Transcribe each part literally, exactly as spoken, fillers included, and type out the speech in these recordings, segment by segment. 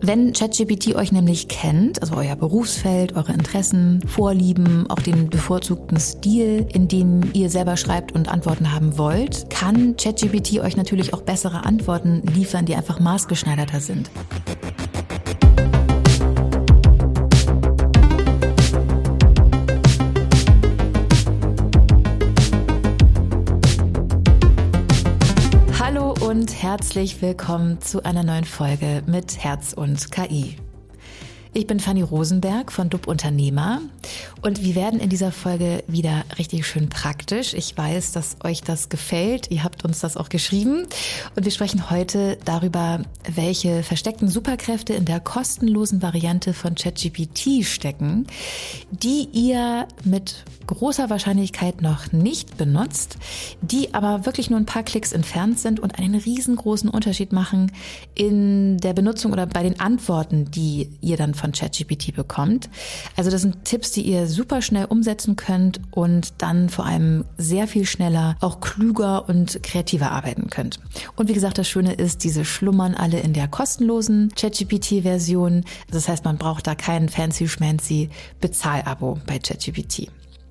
Wenn ChatGPT euch nämlich kennt, also euer Berufsfeld, eure Interessen, Vorlieben, auch den bevorzugten Stil, in dem ihr selber schreibt und Antworten haben wollt, kann ChatGPT euch natürlich auch bessere Antworten liefern, die einfach maßgeschneiderter sind. Hallo und herzlich willkommen zu einer neuen Folge mit Herz und K I. Ich bin Fanny Rosenberg von D U B Unternehmer und wir werden in dieser Folge wieder richtig schön praktisch. Ich weiß, dass euch das gefällt. Ihr habt uns das auch geschrieben und wir sprechen heute darüber, welche versteckten Superkräfte in der kostenlosen Variante von ChatGPT stecken, die ihr mit großer Wahrscheinlichkeit noch nicht benutzt, die aber wirklich nur ein paar Klicks entfernt sind und einen riesengroßen Unterschied machen in der Benutzung oder bei den Antworten, die ihr dann von ChatGPT bekommt. Also das sind Tipps, die ihr super schnell umsetzen könnt und dann vor allem sehr viel schneller, auch klüger und kreativer arbeiten könnt. Und wie gesagt, das Schöne ist, diese schlummern alle in der kostenlosen ChatGPT-Version. Das heißt, man braucht da kein fancy-schmancy Bezahlabo bei ChatGPT.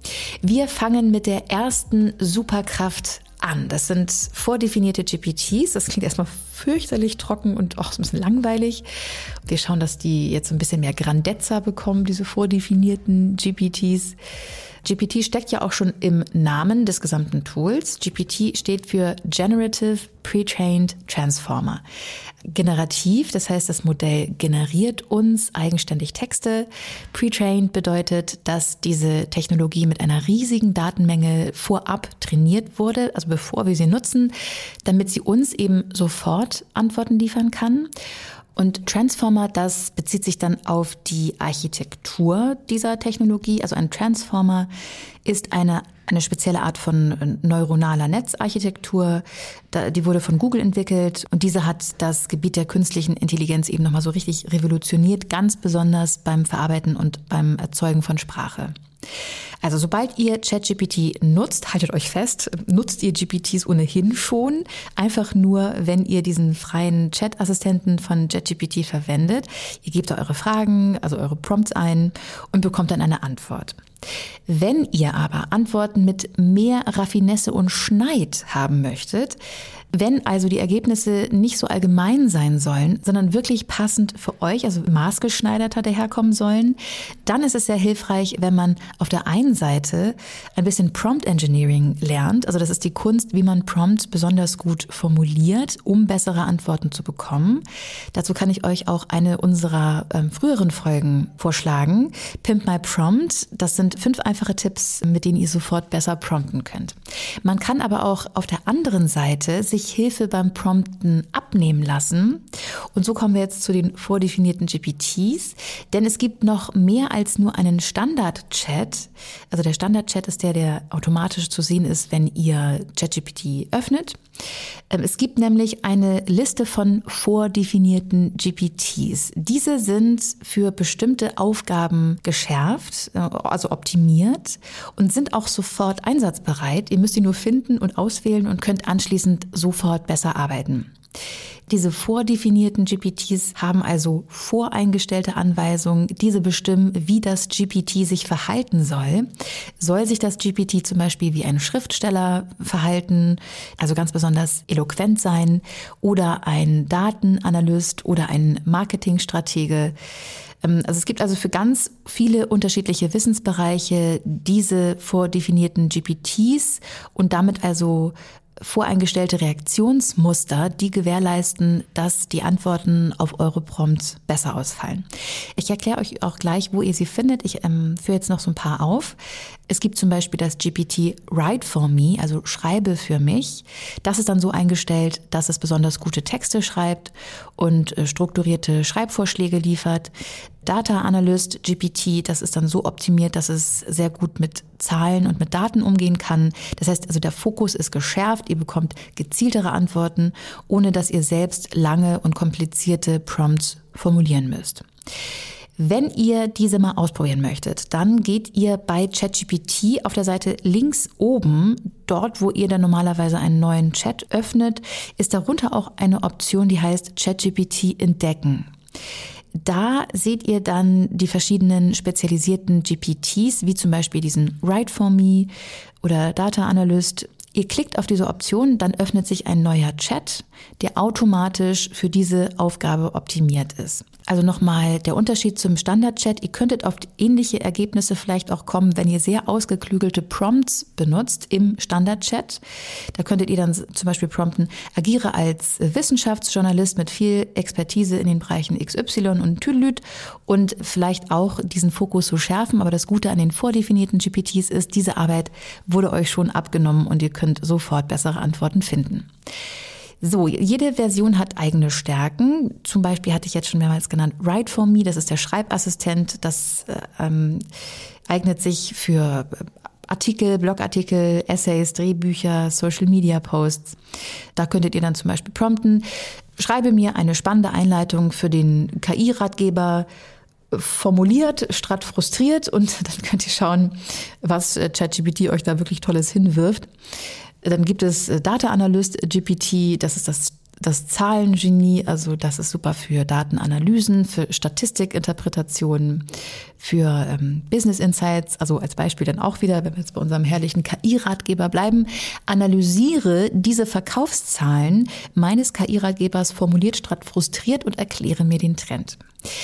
Wir fangen mit der ersten Superkraft an. Das sind vordefinierte G P Ts. Das klingt erstmal fürchterlich trocken und auch so ein bisschen langweilig. Wir schauen, dass die jetzt so ein bisschen mehr Grandezza bekommen, diese vordefinierten G P Ts. G P T steckt ja auch schon im Namen des gesamten Tools. G P T steht für Generative Pre-trained Transformer. Generativ, das heißt, das Modell generiert uns eigenständig Texte. Pre-trained bedeutet, dass diese Technologie mit einer riesigen Datenmenge vorab trainiert wurde, also bevor wir sie nutzen, damit sie uns eben sofort Antworten liefern kann. Und Transformer, das bezieht sich dann auf die Architektur dieser Technologie. Also ein Transformer ist eine, eine spezielle Art von neuronaler Netzarchitektur. Die wurde von Google entwickelt und diese hat das Gebiet der künstlichen Intelligenz eben nochmal so richtig revolutioniert, ganz besonders beim Verarbeiten und beim Erzeugen von Sprache. Also sobald ihr ChatGPT nutzt, haltet euch fest, nutzt ihr G P Ts ohnehin schon, einfach nur, wenn ihr diesen freien Chat-Assistenten von ChatGPT verwendet. Ihr gebt da eure Fragen, also eure Prompts ein und bekommt dann eine Antwort. Wenn ihr aber Antworten mit mehr Raffinesse und Schneid haben möchtet, wenn also die Ergebnisse nicht so allgemein sein sollen, sondern wirklich passend für euch, also maßgeschneiderter daherkommen sollen, dann ist es sehr hilfreich, wenn man auf der einen Seite ein bisschen Prompt Engineering lernt. Also das ist die Kunst, wie man Prompts besonders gut formuliert, um bessere Antworten zu bekommen. Dazu kann ich euch auch eine unserer ähm, früheren Folgen vorschlagen. Pimp My Prompt. Das sind fünf einfache Tipps, mit denen ihr sofort besser prompten könnt. Man kann aber auch auf der anderen Seite sich Hilfe beim Prompten abnehmen lassen. Und so kommen wir jetzt zu den vordefinierten G P Ts. Denn es gibt noch mehr als nur einen Standard-Chat. Also der Standard-Chat ist der, der automatisch zu sehen ist, wenn ihr ChatGPT öffnet. Es gibt nämlich eine Liste von vordefinierten G P Ts. Diese sind für bestimmte Aufgaben geschärft, also optimiert und sind auch sofort einsatzbereit. Ihr müsst sie nur finden und auswählen und könnt anschließend sofort besser arbeiten. Diese vordefinierten G P Ts haben also voreingestellte Anweisungen. Diese bestimmen, wie das G P T sich verhalten soll. Soll sich das G P T zum Beispiel wie ein Schriftsteller verhalten, also ganz besonders eloquent sein, oder ein Datenanalyst oder ein Marketingstratege? Also es gibt also für ganz viele unterschiedliche Wissensbereiche diese vordefinierten G P Ts und damit also voreingestellte Reaktionsmuster, die gewährleisten, dass die Antworten auf eure Prompts besser ausfallen. Ich erkläre euch auch gleich, wo ihr sie findet. Ich ähm, führe jetzt noch so ein paar auf. Es gibt zum Beispiel das G P T Write for Me, also schreibe für mich. Das ist dann so eingestellt, dass es besonders gute Texte schreibt und äh, strukturierte Schreibvorschläge liefert. Data Analyst G P T, das ist dann so optimiert, dass es sehr gut mit Zahlen und mit Daten umgehen kann. Das heißt also, der Fokus ist geschärft, ihr bekommt gezieltere Antworten, ohne dass ihr selbst lange und komplizierte Prompts formulieren müsst. Wenn ihr diese mal ausprobieren möchtet, dann geht ihr bei ChatGPT auf der Seite links oben, dort wo ihr dann normalerweise einen neuen Chat öffnet, ist darunter auch eine Option, die heißt ChatGPT entdecken. Da seht ihr dann die verschiedenen spezialisierten G P Ts, wie zum Beispiel diesen Write for Me oder Data Analyst. Ihr klickt auf diese Option, dann öffnet sich ein neuer Chat, der automatisch für diese Aufgabe optimiert ist. Also nochmal der Unterschied zum Standard-Chat. Ihr könntet auf ähnliche Ergebnisse vielleicht auch kommen, wenn ihr sehr ausgeklügelte Prompts benutzt im Standard-Chat. Da könntet ihr dann zum Beispiel prompten, agiere als Wissenschaftsjournalist mit viel Expertise in den Bereichen X Y und Tüdelüt und vielleicht auch diesen Fokus so schärfen. Aber das Gute an den vordefinierten G P Ts ist, diese Arbeit wurde euch schon abgenommen und ihr könnt sofort bessere Antworten finden. So, jede Version hat eigene Stärken. Zum Beispiel hatte ich jetzt schon mehrmals genannt Write for Me, das ist der Schreibassistent. Das ähm, eignet sich für Artikel, Blogartikel, Essays, Drehbücher, Social-Media-Posts. Da könntet ihr dann zum Beispiel prompten, schreibe mir eine spannende Einleitung für den K I-Ratgeber, formuliert statt frustriert, und dann könnt ihr schauen, was ChatGPT euch da wirklich Tolles hinwirft. Dann gibt es Data Analyst G P T, das ist das, das Zahlengenie, also das ist super für Datenanalysen, für Statistikinterpretationen, für ähm, Business Insights, also als Beispiel dann auch wieder, wenn wir jetzt bei unserem herrlichen K I-Ratgeber bleiben, analysiere diese Verkaufszahlen meines K I-Ratgebers formuliert statt frustriert und erkläre mir den Trend.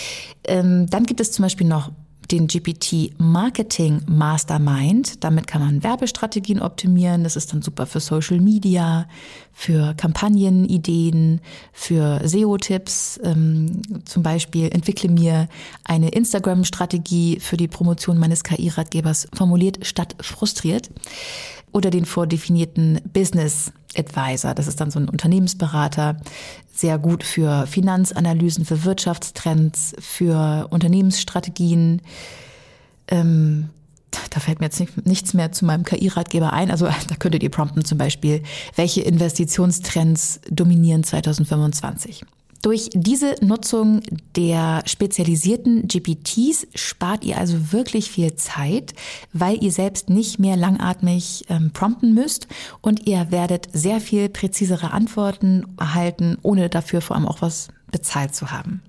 Ähm, dann gibt es zum Beispiel noch den G P T Marketing Mastermind. Damit kann man Werbestrategien optimieren. Das ist dann super für Social Media, für Kampagnenideen, für S E O-Tipps. Ähm, zum Beispiel entwickle mir eine Instagram-Strategie für die Promotion meines K I-Ratgebers formuliert statt frustriert. Oder den vordefinierten Business Advisor. Das ist dann so ein Unternehmensberater, sehr gut für Finanzanalysen, für Wirtschaftstrends, für Unternehmensstrategien. Ähm, da fällt mir jetzt nicht, nichts mehr zu meinem K I-Ratgeber ein. Also da könntet ihr prompten zum Beispiel, welche Investitionstrends dominieren zwanzig fünfundzwanzig. Durch diese Nutzung der spezialisierten G P Ts spart ihr also wirklich viel Zeit, weil ihr selbst nicht mehr langatmig ähm, prompten müsst, und ihr werdet sehr viel präzisere Antworten erhalten, ohne dafür vor allem auch was bezahlt zu haben.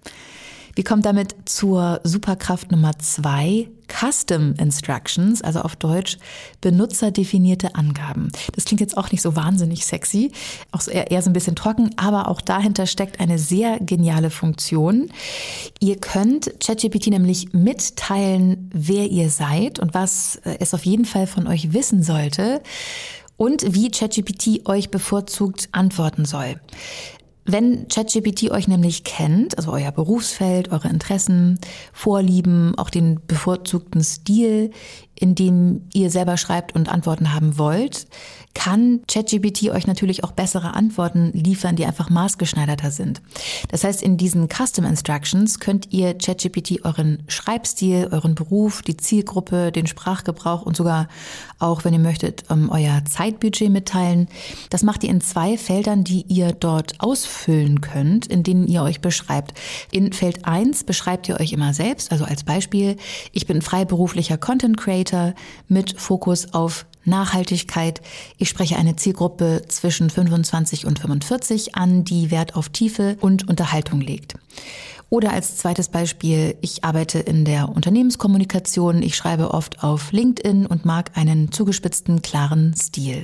Wir kommen damit zur Superkraft Nummer zwei, Custom Instructions, also auf Deutsch benutzerdefinierte Angaben. Das klingt jetzt auch nicht so wahnsinnig sexy, auch eher, eher so ein bisschen trocken, aber auch dahinter steckt eine sehr geniale Funktion. Ihr könnt ChatGPT nämlich mitteilen, wer ihr seid und was es auf jeden Fall von euch wissen sollte und wie ChatGPT euch bevorzugt antworten soll. Wenn ChatGPT euch nämlich kennt, also euer Berufsfeld, eure Interessen, Vorlieben, auch den bevorzugten Stil, in dem ihr selber schreibt und Antworten haben wollt, kann ChatGPT euch natürlich auch bessere Antworten liefern, die einfach maßgeschneiderter sind. Das heißt, in diesen Custom Instructions könnt ihr ChatGPT euren Schreibstil, euren Beruf, die Zielgruppe, den Sprachgebrauch und sogar auch, wenn ihr möchtet, euer Zeitbudget mitteilen. Das macht ihr in zwei Feldern, die ihr dort ausfüllen könnt, in denen ihr euch beschreibt. In Feld eins beschreibt ihr euch immer selbst, also als Beispiel, ich bin freiberuflicher Content Creator mit Fokus auf Nachhaltigkeit. Ich spreche eine Zielgruppe zwischen fünfundzwanzig und fünfundvierzig an, die Wert auf Tiefe und Unterhaltung legt. Oder als zweites Beispiel, ich arbeite in der Unternehmenskommunikation, ich schreibe oft auf LinkedIn und mag einen zugespitzten, klaren Stil.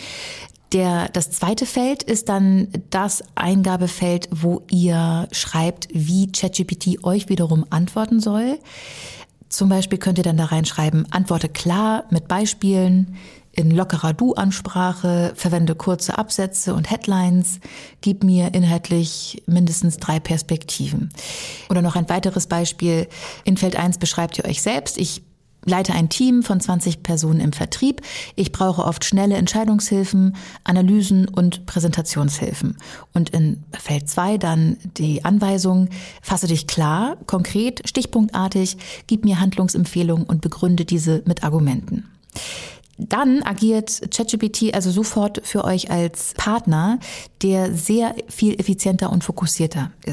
Der, das zweite Feld ist dann das Eingabefeld, wo ihr schreibt, wie ChatGPT euch wiederum antworten soll. Zum Beispiel könnt ihr dann da reinschreiben, antworte klar mit Beispielen, in lockerer Du-Ansprache, verwende kurze Absätze und Headlines, gib mir inhaltlich mindestens drei Perspektiven. Oder noch ein weiteres Beispiel, in Feld eins beschreibt ihr euch selbst, ich leite ein Team von zwanzig Personen im Vertrieb. Ich brauche oft schnelle Entscheidungshilfen, Analysen und Präsentationshilfen. Und in Feld zwei dann die Anweisung, fasse dich klar, konkret, stichpunktartig, gib mir Handlungsempfehlungen und begründe diese mit Argumenten. Dann agiert ChatGPT also sofort für euch als Partner, der sehr viel effizienter und fokussierter ist.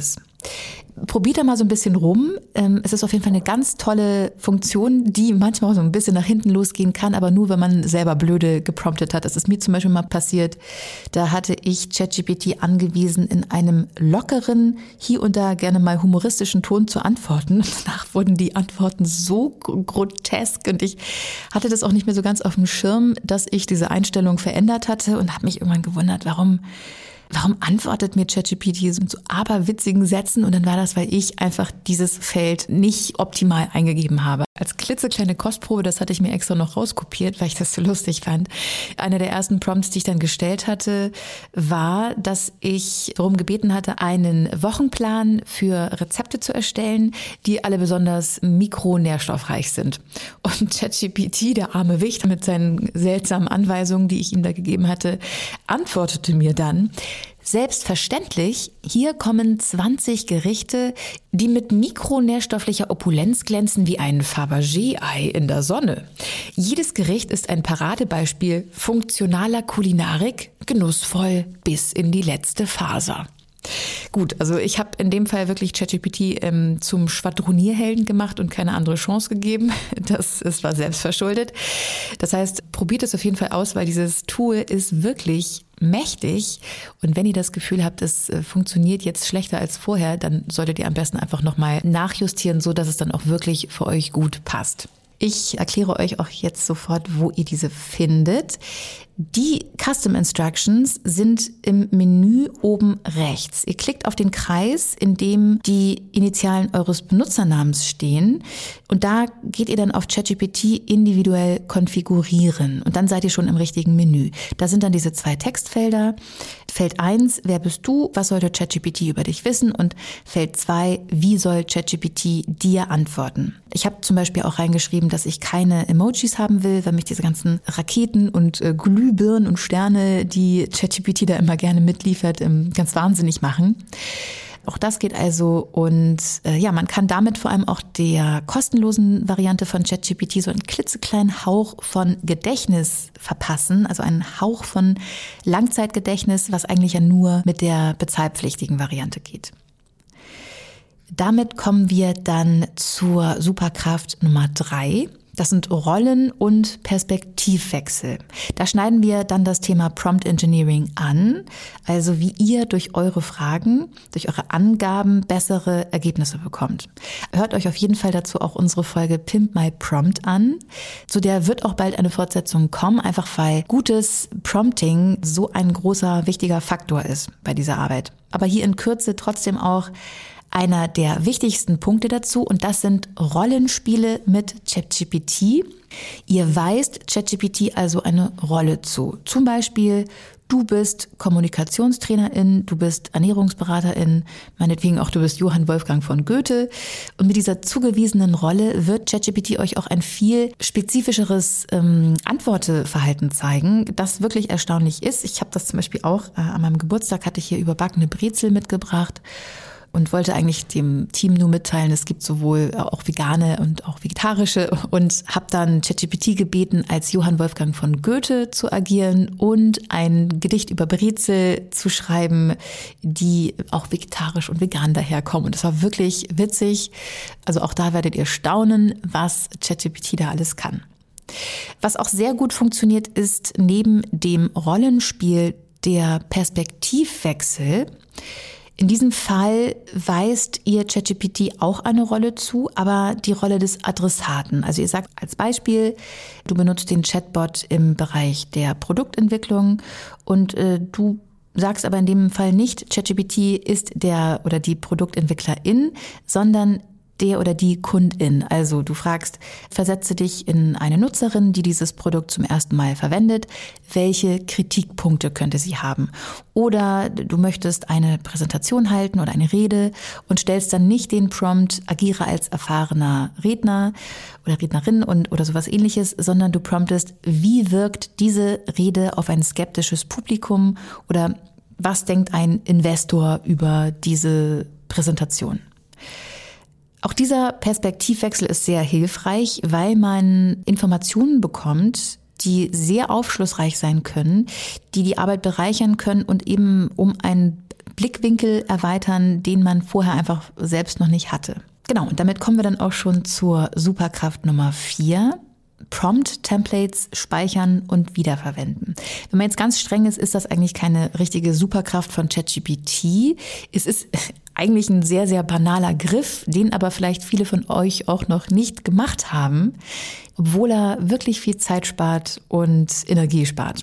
Probiert da mal so ein bisschen rum. Es ist auf jeden Fall eine ganz tolle Funktion, die manchmal auch so ein bisschen nach hinten losgehen kann, aber nur, wenn man selber blöde gepromptet hat. Das ist mir zum Beispiel mal passiert. Da hatte ich ChatGPT angewiesen, in einem lockeren, hier und da gerne mal humoristischen Ton zu antworten. Danach wurden die Antworten so grotesk und ich hatte das auch nicht mehr so ganz auf dem Schirm, dass ich diese Einstellung verändert hatte und habe mich irgendwann gewundert, warum Warum antwortet mir ChatGPT mit so aberwitzigen Sätzen? Und dann war das, weil ich einfach dieses Feld nicht optimal eingegeben habe. Als klitzekleine Kostprobe, das hatte ich mir extra noch rauskopiert, weil ich das so lustig fand. Einer der ersten Prompts, die ich dann gestellt hatte, war, dass ich darum gebeten hatte, einen Wochenplan für Rezepte zu erstellen, die alle besonders mikronährstoffreich sind. Und ChatGPT, der arme Wicht mit seinen seltsamen Anweisungen, die ich ihm da gegeben hatte, antwortete mir dann: Selbstverständlich, hier kommen zwanzig Gerichte, die mit mikronährstofflicher Opulenz glänzen wie ein Fabergé-Ei in der Sonne. Jedes Gericht ist ein Paradebeispiel funktionaler Kulinarik, genussvoll bis in die letzte Faser. Gut, also ich habe in dem Fall wirklich ChatGPT ähm, zum Schwadronierhelden gemacht und keine andere Chance gegeben. Das ist war selbstverschuldet. Das heißt, probiert es auf jeden Fall aus, weil dieses Tool ist wirklich mächtig. Und wenn ihr das Gefühl habt, es äh, funktioniert jetzt schlechter als vorher, dann solltet ihr am besten einfach nochmal nachjustieren, so dass es dann auch wirklich für euch gut passt. Ich erkläre euch auch jetzt sofort, wo ihr diese findet. Die Custom Instructions sind im Menü oben rechts. Ihr klickt auf den Kreis, in dem die Initialen eures Benutzernamens stehen. Und da geht ihr dann auf ChatGPT individuell konfigurieren. Und dann seid ihr schon im richtigen Menü. Da sind dann diese zwei Textfelder. Feld eins, wer bist du? Was sollte ChatGPT über dich wissen? Und Feld zwei, wie soll ChatGPT dir antworten? Ich habe zum Beispiel auch reingeschrieben, dass ich keine Emojis haben will, weil mich diese ganzen Raketen und äh, Glühbirnen und Sterne, die ChatGPT da immer gerne mitliefert, ähm, ganz wahnsinnig machen. Auch das geht also und äh, ja, man kann damit vor allem auch der kostenlosen Variante von ChatGPT so einen klitzekleinen Hauch von Gedächtnis verpassen, also einen Hauch von Langzeitgedächtnis, was eigentlich ja nur mit der bezahlpflichtigen Variante geht. Damit kommen wir dann zur Superkraft Nummer drei. Das sind Rollen- und Perspektivwechsel. Da schneiden wir dann das Thema Prompt Engineering an, also wie ihr durch eure Fragen, durch eure Angaben bessere Ergebnisse bekommt. Hört euch auf jeden Fall dazu auch unsere Folge Pimp My Prompt an. Zu der wird auch bald eine Fortsetzung kommen, einfach weil gutes Prompting so ein großer, wichtiger Faktor ist bei dieser Arbeit. Aber hier in Kürze trotzdem auch einer der wichtigsten Punkte dazu, und das sind Rollenspiele mit ChatGPT. Ihr weist ChatGPT also eine Rolle zu. Zum Beispiel, du bist Kommunikationstrainerin, du bist Ernährungsberaterin, meinetwegen auch du bist Johann Wolfgang von Goethe. Und mit dieser zugewiesenen Rolle wird ChatGPT euch auch ein viel spezifischeres ähm, Antworteverhalten zeigen, das wirklich erstaunlich ist. Ich habe das zum Beispiel auch äh, an meinem Geburtstag, hatte ich hier überbackene Brezel mitgebracht und wollte eigentlich dem Team nur mitteilen, es gibt sowohl auch vegane und auch vegetarische, und habe dann ChatGPT gebeten, als Johann Wolfgang von Goethe zu agieren und ein Gedicht über Brezel zu schreiben, die auch vegetarisch und vegan daherkommen. Und das war wirklich witzig. Also auch da werdet ihr staunen, was ChatGPT da alles kann. Was auch sehr gut funktioniert, ist neben dem Rollenspiel der Perspektivwechsel. In diesem Fall weist ihr ChatGPT auch eine Rolle zu, aber die Rolle des Adressaten. Also ihr sagt als Beispiel, du benutzt den Chatbot im Bereich der Produktentwicklung und äh, du sagst aber in dem Fall nicht, ChatGPT ist der oder die Produktentwicklerin, sondern der oder die Kundin. Also du fragst, versetze dich in eine Nutzerin, die dieses Produkt zum ersten Mal verwendet. Welche Kritikpunkte könnte sie haben? Oder du möchtest eine Präsentation halten oder eine Rede und stellst dann nicht den Prompt, agiere als erfahrener Redner oder Rednerin und oder sowas ähnliches, sondern du promptest, wie wirkt diese Rede auf ein skeptisches Publikum oder was denkt ein Investor über diese Präsentation? Auch dieser Perspektivwechsel ist sehr hilfreich, weil man Informationen bekommt, die sehr aufschlussreich sein können, die die Arbeit bereichern können und eben um ein Blickwinkel erweitern, den man vorher einfach selbst noch nicht hatte. Genau, und damit kommen wir dann auch schon zur Superkraft Nummer vier. Prompt-Templates speichern und wiederverwenden. Wenn man jetzt ganz streng ist, ist das eigentlich keine richtige Superkraft von ChatGPT. Es ist eigentlich ein sehr, sehr banaler Griff, den aber vielleicht viele von euch auch noch nicht gemacht haben, obwohl er wirklich viel Zeit spart und Energie spart.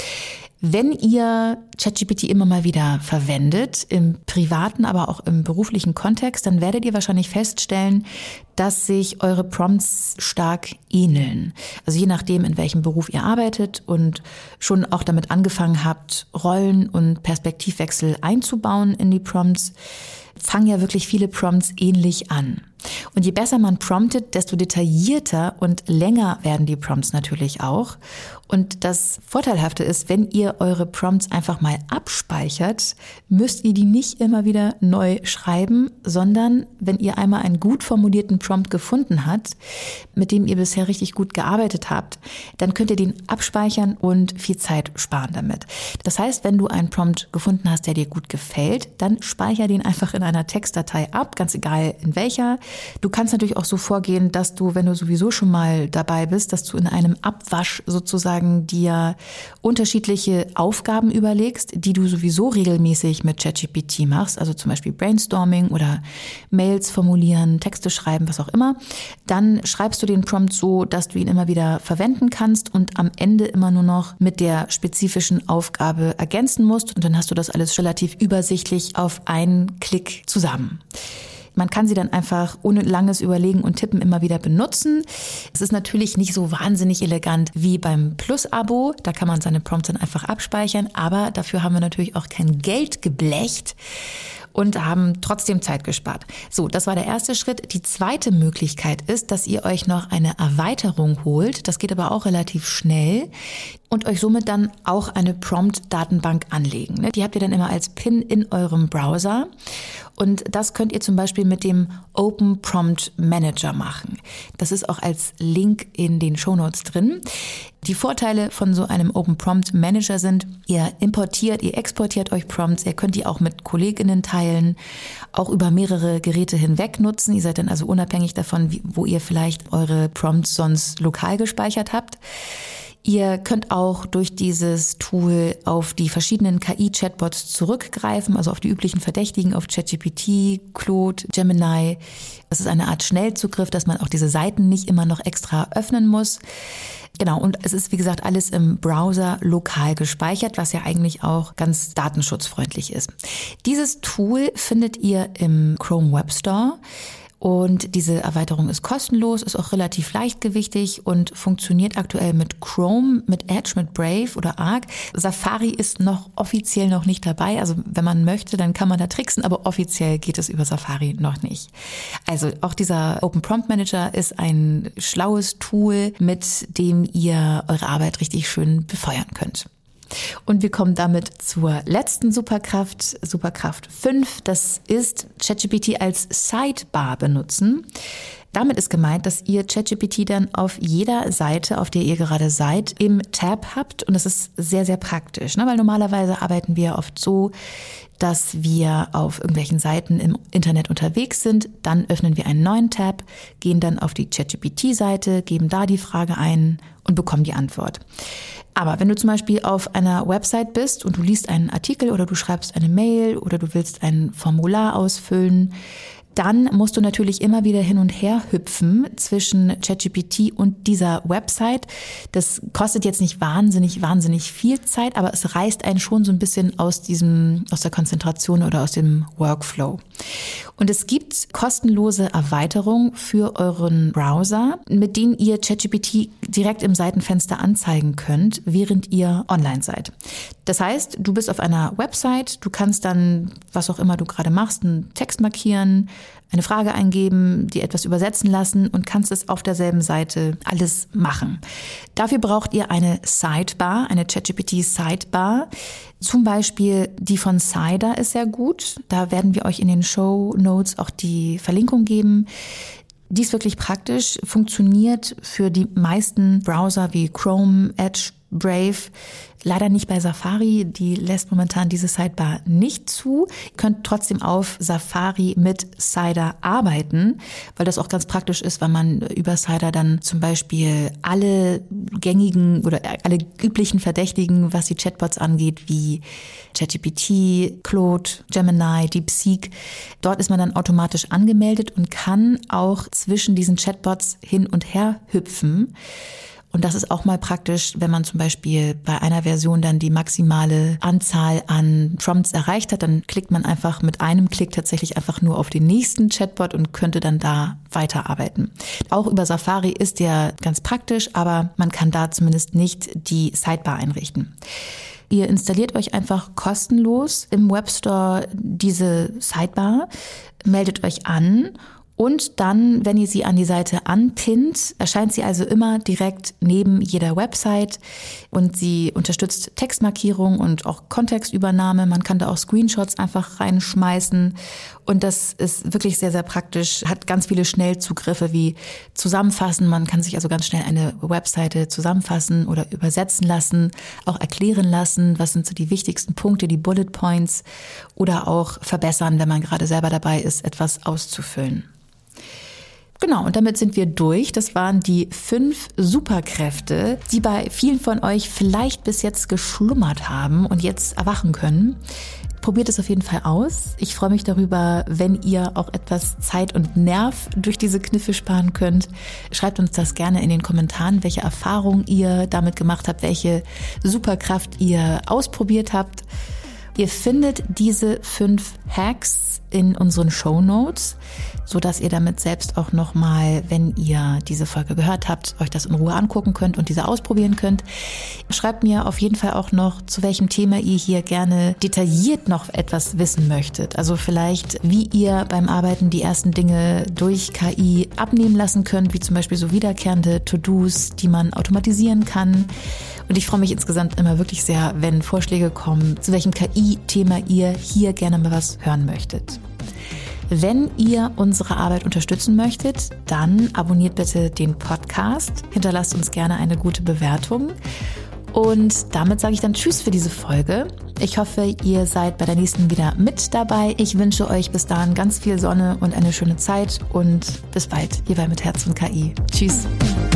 Wenn ihr ChatGPT immer mal wieder verwendet, im privaten, aber auch im beruflichen Kontext, dann werdet ihr wahrscheinlich feststellen, dass sich eure Prompts stark ähneln. Also je nachdem, in welchem Beruf ihr arbeitet und schon auch damit angefangen habt, Rollen und Perspektivwechsel einzubauen in die Prompts, fangen ja wirklich viele Prompts ähnlich an. Und je besser man promptet, desto detaillierter und länger werden die Prompts natürlich auch. Und das Vorteilhafte ist, wenn ihr eure Prompts einfach mal abspeichert, müsst ihr die nicht immer wieder neu schreiben, sondern wenn ihr einmal einen gut formulierten Prompt gefunden habt, mit dem ihr bisher richtig gut gearbeitet habt, dann könnt ihr den abspeichern und viel Zeit sparen damit. Das heißt, wenn du einen Prompt gefunden hast, der dir gut gefällt, dann speicher den einfach in einer Textdatei ab, ganz egal in welcher. Du kannst natürlich auch so vorgehen, dass du, wenn du sowieso schon mal dabei bist, dass du in einem Abwasch sozusagen dir unterschiedliche Aufgaben überlegst, die du sowieso regelmäßig mit ChatGPT machst, also zum Beispiel Brainstorming oder Mails formulieren, Texte schreiben, was auch immer. Dann schreibst du den Prompt so, dass du ihn immer wieder verwenden kannst und am Ende immer nur noch mit der spezifischen Aufgabe ergänzen musst und dann hast du das alles relativ übersichtlich auf einen Klick zusammen. Man kann sie dann einfach ohne langes Überlegen und Tippen immer wieder benutzen. Es ist natürlich nicht so wahnsinnig elegant wie beim Plus-Abo. Da kann man seine Prompts dann einfach abspeichern. Aber dafür haben wir natürlich auch kein Geld geblecht und haben trotzdem Zeit gespart. So, das war der erste Schritt. Die zweite Möglichkeit ist, dass ihr euch noch eine Erweiterung holt. Das geht aber auch relativ schnell. Und euch somit dann auch eine Prompt-Datenbank anlegen. Die habt ihr dann immer als Pin in eurem Browser. Und das könnt ihr zum Beispiel mit dem Open Prompt Manager machen. Das ist auch als Link in den Shownotes drin. Die Vorteile von so einem Open Prompt Manager sind, ihr importiert, ihr exportiert euch Prompts, ihr könnt die auch mit Kolleginnen teilen, auch über mehrere Geräte hinweg nutzen. Ihr seid dann also unabhängig davon, wie, wo ihr vielleicht eure Prompts sonst lokal gespeichert habt. Ihr könnt auch durch dieses Tool auf die verschiedenen K I-Chatbots zurückgreifen, also auf die üblichen Verdächtigen, auf ChatGPT, Claude, Gemini. Das ist eine Art Schnellzugriff, dass man auch diese Seiten nicht immer noch extra öffnen muss. Genau, und es ist wie gesagt alles im Browser lokal gespeichert, was ja eigentlich auch ganz datenschutzfreundlich ist. Dieses Tool findet ihr im Chrome Web Store. Und diese Erweiterung ist kostenlos, ist auch relativ leichtgewichtig und funktioniert aktuell mit Chrome, mit Edge, mit Brave oder Arc. Safari ist noch offiziell noch nicht dabei. Also wenn man möchte, dann kann man da tricksen, aber offiziell geht es über Safari noch nicht. Also auch dieser Open Prompt Manager ist ein schlaues Tool, mit dem ihr eure Arbeit richtig schön befeuern könnt. Und wir kommen damit zur letzten Superkraft, Superkraft fünf. Das ist ChatGPT als Sidebar benutzen. Damit ist gemeint, dass ihr ChatGPT dann auf jeder Seite, auf der ihr gerade seid, im Tab habt. Und das ist sehr, sehr praktisch, ne? Weil normalerweise arbeiten wir oft so, dass wir auf irgendwelchen Seiten im Internet unterwegs sind. Dann öffnen wir einen neuen Tab, gehen dann auf die ChatGPT-Seite, geben da die Frage ein und bekommen die Antwort. Aber wenn du zum Beispiel auf einer Website bist und du liest einen Artikel oder du schreibst eine Mail oder du willst ein Formular ausfüllen, dann musst du natürlich immer wieder hin und her hüpfen zwischen ChatGPT und dieser Website. Das kostet jetzt nicht wahnsinnig, wahnsinnig viel Zeit, aber es reißt einen schon so ein bisschen aus diesem, aus der Konzentration oder aus dem Workflow. Und es gibt kostenlose Erweiterungen für euren Browser, mit denen ihr ChatGPT direkt im Seitenfenster anzeigen könnt, während ihr online seid. Das heißt, du bist auf einer Website, du kannst dann, was auch immer du gerade machst, einen Text markieren, eine Frage eingeben, dir etwas übersetzen lassen und kannst es auf derselben Seite alles machen. Dafür braucht ihr eine Sidebar, eine ChatGPT-Sidebar. Zum Beispiel die von Cider ist sehr gut. Da werden wir euch in den Shownotes auch die Verlinkung geben. Die ist wirklich praktisch, funktioniert für die meisten Browser wie Chrome, Edge, Brave. Leider nicht bei Safari, die lässt momentan diese Sidebar nicht zu. Ihr könnt trotzdem auf Safari mit Cider arbeiten, weil das auch ganz praktisch ist, weil man über Cider dann zum Beispiel alle gängigen oder alle üblichen Verdächtigen, was die Chatbots angeht, wie ChatGPT, Claude, Gemini, DeepSeek, dort ist man dann automatisch angemeldet und kann auch zwischen diesen Chatbots hin und her hüpfen. Und das ist auch mal praktisch, wenn man zum Beispiel bei einer Version dann die maximale Anzahl an Prompts erreicht hat, dann klickt man einfach mit einem Klick tatsächlich einfach nur auf den nächsten Chatbot und könnte dann da weiterarbeiten. Auch über Safari ist der ganz praktisch, aber man kann da zumindest nicht die Sidebar einrichten. Ihr installiert euch einfach kostenlos im Webstore diese Sidebar, meldet euch an. Und dann, wenn ihr sie an die Seite anpinnt, erscheint sie also immer direkt neben jeder Website und sie unterstützt Textmarkierung und auch Kontextübernahme. Man kann da auch Screenshots einfach reinschmeißen und das ist wirklich sehr, sehr praktisch, hat ganz viele Schnellzugriffe wie zusammenfassen. Man kann sich also ganz schnell eine Webseite zusammenfassen oder übersetzen lassen, auch erklären lassen, was sind so die wichtigsten Punkte, die Bullet Points oder auch verbessern, wenn man gerade selber dabei ist, etwas auszufüllen. Genau, und damit sind wir durch. Das waren die fünf Superkräfte, die bei vielen von euch vielleicht bis jetzt geschlummert haben und jetzt erwachen können. Probiert es auf jeden Fall aus. Ich freue mich darüber, wenn ihr auch etwas Zeit und Nerv durch diese Kniffe sparen könnt. Schreibt uns das gerne in den Kommentaren, welche Erfahrungen ihr damit gemacht habt, welche Superkraft ihr ausprobiert habt. Ihr findet diese fünf Hacks in unseren Shownotes, sodass ihr damit selbst auch nochmal, wenn ihr diese Folge gehört habt, euch das in Ruhe angucken könnt und diese ausprobieren könnt. Schreibt mir auf jeden Fall auch noch, zu welchem Thema ihr hier gerne detailliert noch etwas wissen möchtet. Also vielleicht, wie ihr beim Arbeiten die ersten Dinge durch K I abnehmen lassen könnt, wie zum Beispiel so wiederkehrende To-Dos, die man automatisieren kann. Und ich freue mich insgesamt immer wirklich sehr, wenn Vorschläge kommen, zu welchem K I-Thema ihr hier gerne mal was hören möchtet. Wenn ihr unsere Arbeit unterstützen möchtet, dann abonniert bitte den Podcast, hinterlasst uns gerne eine gute Bewertung. Und damit sage ich dann Tschüss für diese Folge. Ich hoffe, ihr seid bei der nächsten wieder mit dabei. Ich wünsche euch bis dahin ganz viel Sonne und eine schöne Zeit und bis bald, hierbei mit Herz und K I. Tschüss.